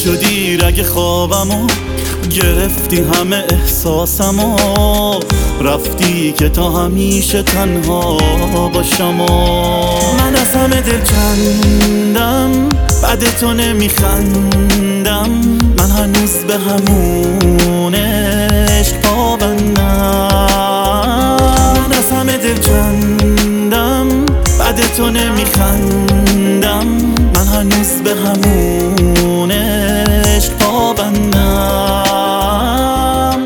شدی رگ خوابمو، گرفتی همه احساسمو، رفتی که تا همیشه تنها باشم. من از همه دل کندم، بعد تو نمیخندم، من هنوز به همون عشق پابندم. من از همه دل کندم، بعد تو نمیخندم، من هنوز به همون عشق پابندم.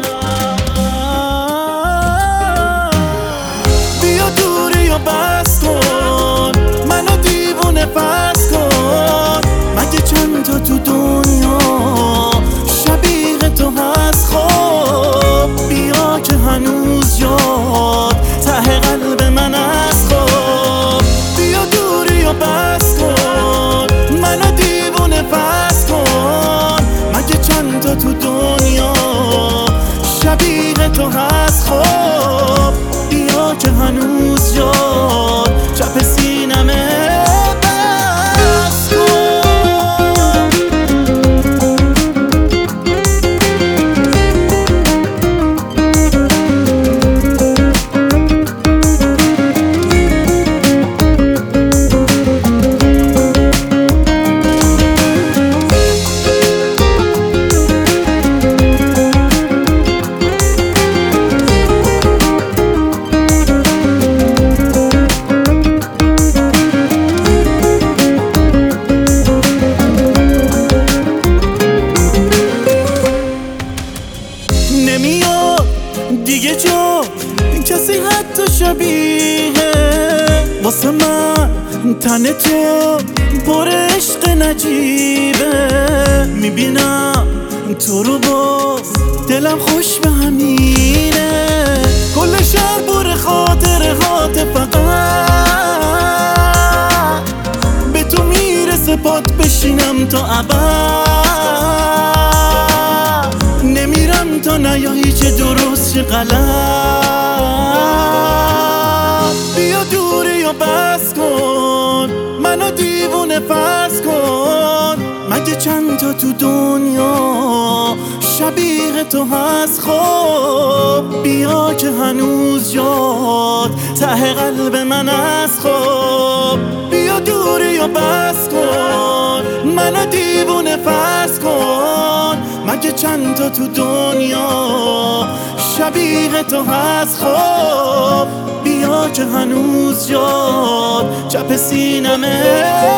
بیا دوری و بس کن، منو دیوونه فرض کن، مگه چند تا تو دنیا شبیه تو هست؟ خب بیا که هنوز یاد ته قلب من است. خب بیا دوری و بس کن، منو دیوونه فرض کن، مگه چند تا تو دنیا شبیه تو هست؟ خب بیا که هنوز یاد چپ سینمه بس کن. نمیاد دیگه جا کسی حتی شبیه واسه من، تن تو پر عشق نجیبه. میبینم تو رو باز دلم خوش به همینه، کل شهر پر خاطرهات، فقط به تو میرسه پات بشینم تا ابد. نمیرم تا نیایی چه درست چه غلط. بیا دوری و بس کن، منو دیوونه فرض کن، مگه چند تا تو دنیا شبیه تو هست؟ خب بیا که هنوز یاد ته قلب من است. خب بیا دوری و بس کن، منو دیوونه فرض کن، مگه چند تا تو دنیا شبیه تو هست؟ خب بیا که هنوز یاد چپ سینمه